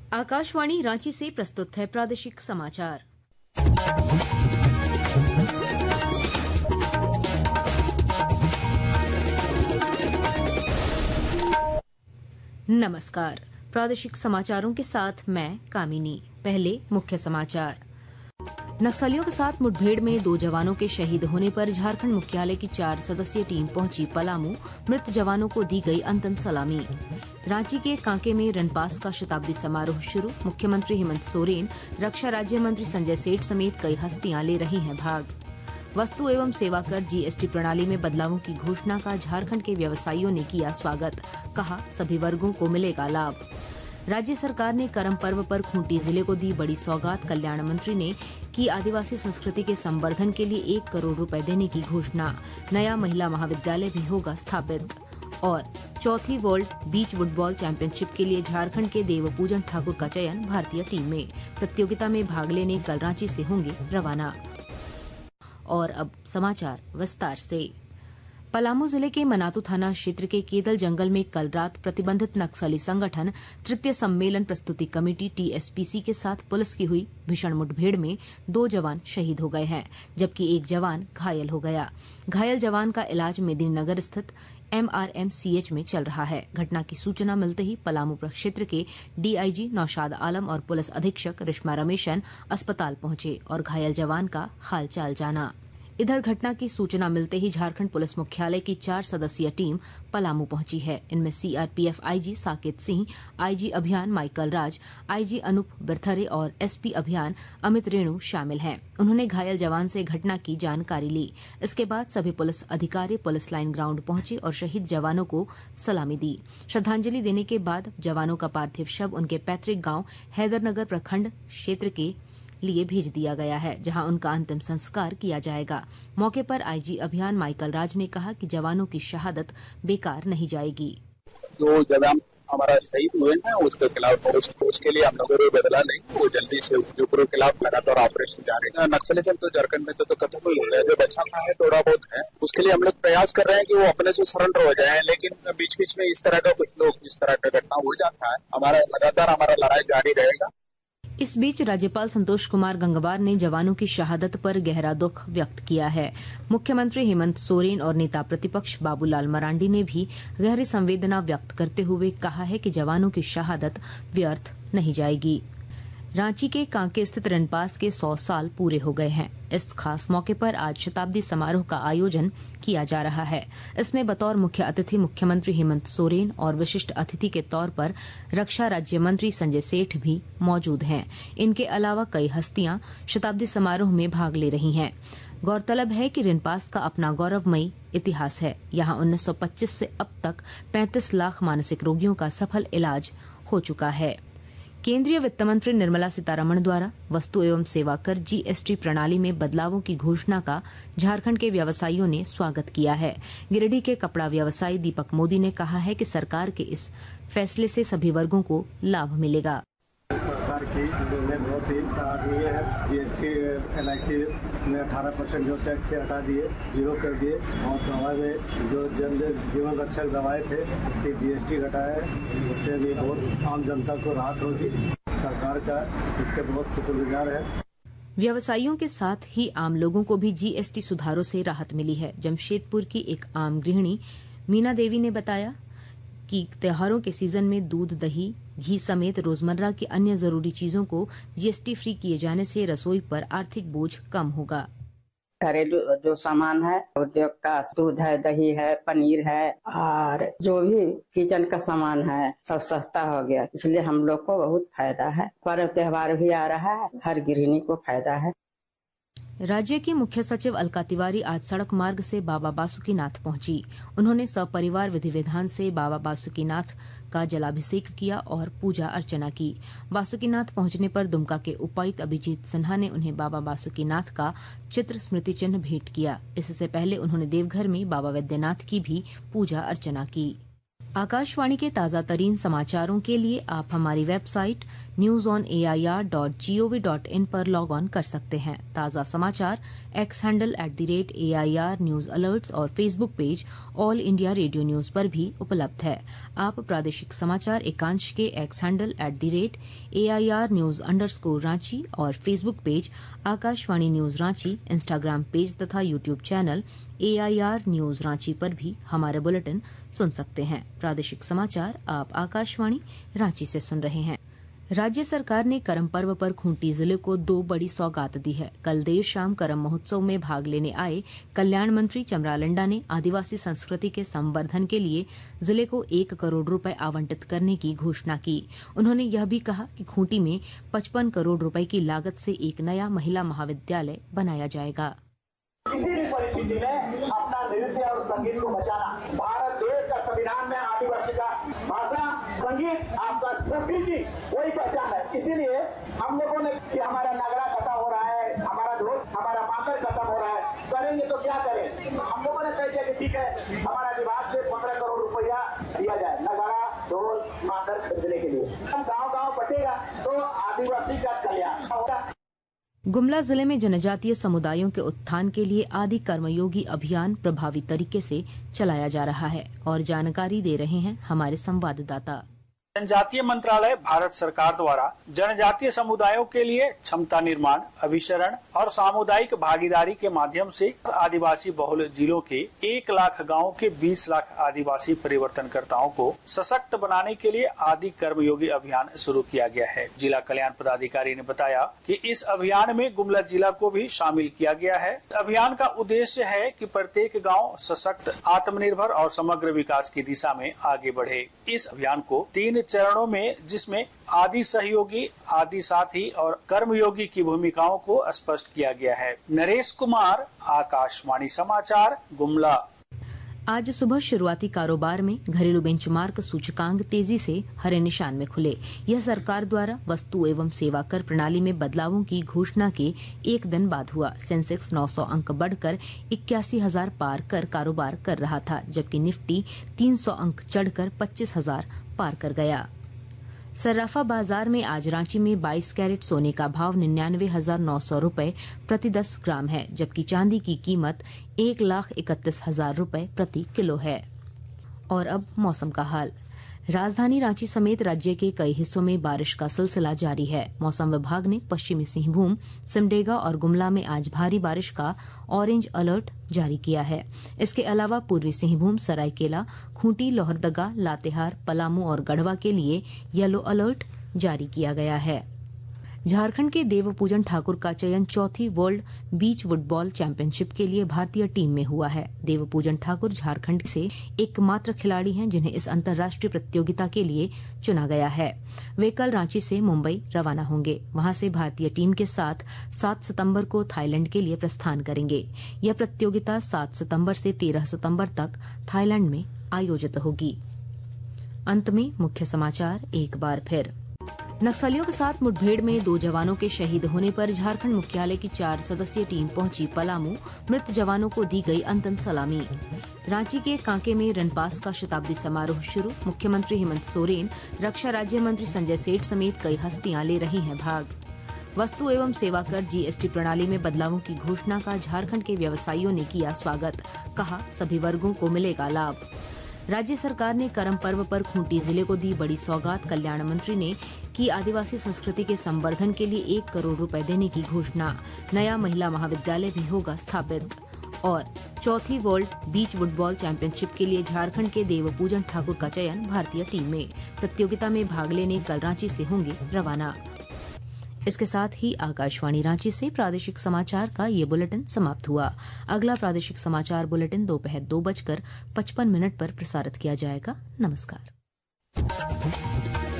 आकाशवाणी रांची से प्रस्तुत है प्रादेशिक समाचार। नमस्कार, प्रादेशिक समाचारों के साथ मैं कामिनी। पहले मुख्य समाचार। नक्सलियों के साथ मुठभेड़ में 2 जवानों के शहीद होने पर झारखंड मुख्यालय की 4 सदस्यीय टीम पहुंची पलामू। मृत जवानों को दी गई अंतिम सलामी। रांची के कांके में रणपास का शताब्दी समारोह शुरू। मुख्यमंत्री हेमंत सोरेन, रक्षा राज्य मंत्री संजय सेठ समेत कई हस्तियां ले रही हैं भाग। वस्तु एवं सेवा कर जीएसटी प्रणाली में बदलावों की घोषणा का झारखंड के व्यवसायियों ने किया स्वागत। कहा, सभी वर्गों को मिलेगा लाभ। राज्य सरकार ने करम पर्व पर खूंटी जिले को दी बड़ी सौगात। कल्याण मंत्री ने की आदिवासी संस्कृति के संवर्धन के लिए 1 करोड़ रुपए देने की घोषणा। नया महिला महाविद्यालय भी होगा स्थापित। और चौथी वर्ल्ड बीच फुटबॉल चैंपियनशिप के लिए झारखंड के देवपूजन ठाकुर का चयन भारतीय टीम में। प्रतियोगिता में भाग लेने कल रांची से होंगे रवाना। और अब समाचार विस्तार से। पलामू जिले के मनातू थाना क्षेत्र के केदल जंगल में कल रात प्रतिबंधित नक्सली संगठन तृतीय सम्मेलन प्रस्तुति कमेटी टीएसपीसी के साथ पुलिस की हुई भीषण मुठभेड़ में 2 जवान शहीद हो गए हैं, जबकि 1 जवान घायल हो गया। घायल जवान का इलाज मेदिनीनगर स्थित MRMCH में चल रहा है। घटना की सूचना मिलते ही पलामू प्रक्षेत्र के डीआईजी नौशाद आलम और पुलिस अधीक्षक रिश्मा रमेशन अस्पताल पहुंचे और घायल जवान का हालचाल जाना। इधर घटना की सूचना मिलते ही झारखंड पुलिस मुख्यालय की 4 सदस्यीय टीम पलामू पहुंची है। इनमें CRPF IG Saket Singh, IG अभियान माइकल राज, आईजी अनूप बिरथरे और एसपी अभियान अमित रेणु शामिल हैं। उन्होंने घायल जवान से घटना की जानकारी ली। इसके बाद सभी पुलिस अधिकारी पुलिस लाइन ग्राउंड पहुंचे और शहीद जवानों को सलामी दी। श्रद्धांजलि देने के बाद जवानों का पार्थिव शव उनके पैतृक गांव हैदरनगर प्रखंड क्षेत्र के लिए भेज दिया गया है, जहां उनका अंतिम संस्कार किया जाएगा। मौके पर आईजी अभियान माइकल राज ने कहा कि जवानों की शहादत बेकार नहीं जाएगी। जो जवान हमारा शहीद हुए हैं उसके खिलाफ उसके लिए हम लोगों को बदला नहीं, वो जल्दी से के खिलाफ लगातार ऑपरेशन जारी है। नक्सलिज्म तो झारखंड में तो खत्म ही हो गया, जो बचाना है थोड़ा बहुत है। उसके लिए हम लोग प्रयास कर रहे हैं कि वो अपने से सरेंडर हो जाए, लेकिन बीच बीच में इस तरह का कुछ लोग इस तरह का घटना हो जाता है। हमारा लड़ाई जारी रहेगा। इस बीच राज्यपाल संतोष कुमार गंगवार ने जवानों की शहादत पर गहरा दुख व्यक्त किया है। मुख्यमंत्री हेमंत सोरेन और नेता प्रतिपक्ष बाबूलाल मरांडी ने भी गहरी संवेदना व्यक्त करते हुए कहा है कि जवानों की शहादत व्यर्थ नहीं जाएगी। रांची के कांके स्थित रणपास के 100 साल पूरे हो गए हैं। इस खास मौके पर आज शताब्दी समारोह का आयोजन किया जा रहा है। इसमें बतौर मुख्य अतिथि मुख्यमंत्री हेमंत सोरेन और विशिष्ट अतिथि के तौर पर रक्षा राज्य मंत्री संजय सेठ भी मौजूद हैं। इनके अलावा कई हस्तियां शताब्दी समारोह में भाग ले रही हैं। गौरतलब है कि रणपास का अपना गौरवमयी इतिहास है। यहाँ 1925 से अब तक 35 लाख मानसिक रोगियों का सफल इलाज हो चुका है। केंद्रीय वित्त मंत्री निर्मला सीतारमण द्वारा वस्तु एवं सेवा कर जीएसटी प्रणाली में बदलावों की घोषणा का झारखंड के व्यवसायियों ने स्वागत किया है। गिरिडीह के कपड़ा व्यवसायी दीपक मोदी ने कहा है कि सरकार के इस फैसले से सभी वर्गों को लाभ मिलेगा। सरकार की निर्णय बहुत ही सराहनीय है। जीएसटी एलआईसी ने 18% जो टैक्स से हटा दिए, 0 कर दिए और हमारे जो जीवन रक्षक दवाएं थे इसकी जीएसटी घटाया है। इससे भी बहुत आम जनता को राहत होगी। सरकार का इसके बहुत शुक्रगुजार है। व्यवसायियों के साथ ही आम लोगों को भी जीएसटी सुधारों से राहत मिली है। जमशेदपुर की एक आम गृहिणी मीना देवी ने बताया कि त्योहारों के सीजन में दूध, दही, घी समेत रोजमर्रा की अन्य जरूरी चीजों को जीएसटी फ्री किए जाने से रसोई पर आर्थिक बोझ कम होगा। घरेलू जो सामान है, उद्योग का दूध है, दही है, पनीर है और जो भी किचन का सामान है सब सस्ता हो गया। इसलिए हम लोग को बहुत फायदा है। पर्व त्योहार भी आ रहा है, हर गृहिणी को फायदा है। राज्य की मुख्य सचिव अलका तिवारी आज सड़क मार्ग से बाबा बासुकीनाथ पहुंची। उन्होंने सपरिवार विधि विधान से बाबा बासुकीनाथ का जलाभिषेक किया और पूजा अर्चना की। बासुकीनाथ पहुंचने पर दुमका के उपायुक्त अभिजीत सिन्हा ने उन्हें बाबा बासुकीनाथ का चित्र स्मृति चिन्ह भेंट किया। इससे पहले उन्होंने देवघर में बाबा वैद्यनाथ की भी पूजा अर्चना की। आकाशवाणी के ताज़ा तरीन समाचारों के लिए आप हमारी वेबसाइट newsonair.gov.in पर लॉग ऑन कर सकते हैं। ताज़ा समाचार X handle @AIR news alerts और Facebook page all India radio news पर भी उपलब्ध है। आप प्रादेशिक समाचार एकांश के X handle @AIR news _Ranchi और Facebook page Akashvani news Ranchi, Instagram page तथा YouTube channel AIR news Ranchi पर भी हमारे बुलेटिन सुन सकते हैं। प्रादेशिक समाचार आप आकाशवाणी रांची से सुन रहे हैं। राज्य सरकार ने करम पर्व पर खूंटी जिले को 2 बड़ी सौगात दी है। कल देर शाम करम महोत्सव में भाग लेने आए कल्याण मंत्री चमरालंडा ने आदिवासी संस्कृति के संवर्धन के लिए जिले को 1 करोड़ रुपए आवंटित करने की घोषणा की। उन्होंने यह भी कहा कि खूंटी में 55 करोड़ रुपए की लागत से एक नया महिला महाविद्यालय बनाया जाएगा। किसी भी परिस्थिति में अपना नृत्य और संगीत को बचाना, भारत देश का संविधान में आदिवासी का भाषा, संगीत, आपका संस्कृति वही पहचान है। इसीलिए हम लोगों ने कि हमारा नगरा खत्म हो रहा है, हमारा ढोल, हमारा मातर खत्म हो रहा है, करेंगे तो क्या करें। हम लोगों ने कहा कि ठीक है, हमारा विभाग से 15 करोड़ रुपया दिया जाए नगरा, ढोल, मातर खरीदने के लिए। हम गाँव बटेगा तो आदिवासी का कल्याण होगा। गुमला जिले में जनजातीय समुदायों के उत्थान के लिए आदि कर्मयोगी अभियान प्रभावी तरीके से चलाया जा रहा है और जानकारी दे रहे हैं हमारे संवाददाता। जनजातीय मंत्रालय भारत सरकार द्वारा जनजातीय समुदायों के लिए क्षमता निर्माण, अभिसरण और सामुदायिक भागीदारी के माध्यम से आदिवासी बहुल जिलों के 1 लाख गाँव के 20 लाख आदिवासी परिवर्तनकर्ताओं को सशक्त बनाने के लिए आदि कर्मयोगी अभियान शुरू किया गया है। जिला कल्याण पदाधिकारी ने बताया कि इस अभियान में गुमला जिला को भी शामिल किया गया है। अभियान का उद्देश्य है कि प्रत्येक गाँव सशक्त, आत्मनिर्भर और समग्र विकास की दिशा में आगे बढ़े। इस अभियान को 3 चरणों में, जिसमें आदि सहयोगी, आदि साथी और कर्मयोगी की भूमिकाओं को स्पष्ट किया गया है। नरेश कुमार, आकाशवाणी समाचार, गुमला। आज सुबह शुरुआती कारोबार में घरेलू बेंचमार्क सूचकांक तेजी से हरे निशान में खुले। यह सरकार द्वारा वस्तु एवं सेवा कर प्रणाली में बदलावों की घोषणा के एक दिन बाद हुआ। सेंसेक्स 900 अंक बढ़कर 81,000 पार कर कारोबार कर रहा था, जबकि निफ्टी 300 अंक चढ़कर 25,000 पार कर गया। सर्राफा बाजार में आज रांची में 22 कैरेट सोने का भाव 99,900 रुपए प्रति 10 ग्राम है, जबकि चांदी की कीमत 1,31,000 रुपए प्रति किलो है। और अब मौसम का हाल। राजधानी रांची समेत राज्य के कई हिस्सों में बारिश का सिलसिला जारी है। मौसम विभाग ने पश्चिमी सिंहभूम, सिमडेगा और गुमला में आज भारी बारिश का ऑरेंज अलर्ट जारी किया है। इसके अलावा पूर्वी सिंहभूम, सरायकेला, खूंटी, लोहरदगा, लातेहार, पलामू और गढ़वा के लिए येलो अलर्ट जारी किया गया है। झारखंड के देवपूजन ठाकुर का चयन चौथी वर्ल्ड बीच फुटबॉल चैंपियनशिप के लिए भारतीय टीम में हुआ है। देवपूजन ठाकुर झारखंड से एकमात्र खिलाड़ी हैं जिन्हें इस अंतर्राष्ट्रीय प्रतियोगिता के लिए चुना गया है। वे कल रांची से मुंबई रवाना होंगे। वहां से भारतीय टीम के साथ 7 सितंबर को थाईलैंड के लिए प्रस्थान करेंगे। यह प्रतियोगिता 7 सितंबर से 13 सितंबर तक थाईलैंड में आयोजित होगी। अंत में मुख्य समाचार एक बार फिर। नक्सलियों के साथ मुठभेड़ में 2 जवानों के शहीद होने पर झारखंड मुख्यालय की 4 सदस्यीय टीम पहुंची पलामू। मृत जवानों को दी गई अंतिम सलामी। रांची के कांके में रनपास का शताब्दी समारोह शुरू। मुख्यमंत्री हेमंत सोरेन, रक्षा राज्य मंत्री संजय सेठ समेत कई हस्तियां ले रही हैं भाग। वस्तु एवं सेवा कर GST प्रणाली में बदलावों की घोषणा का झारखंड के व्यवसायियों ने किया स्वागत। कहा, सभी वर्गों को मिलेगा लाभ। राज्य सरकार ने करम पर्व पर खूंटी जिले को दी बड़ी सौगात। कल्याण मंत्री ने की आदिवासी संस्कृति के संवर्धन के लिए 1 करोड़ रुपए देने की घोषणा। नया महिला महाविद्यालय भी होगा स्थापित। और चौथी वर्ल्ड बीच फुटबॉल चैंपियनशिप के लिए झारखंड के देवपूजन ठाकुर का चयन भारतीय टीम में। प्रतियोगिता में भाग लेने कल रांची से होंगे रवाना। इसके साथ ही आकाशवाणी रांची से प्रादेशिक समाचार का ये बुलेटिन समाप्त हुआ। अगला प्रादेशिक समाचार बुलेटिन दोपहर 2:55 पर प्रसारित किया जाएगा। नमस्कार।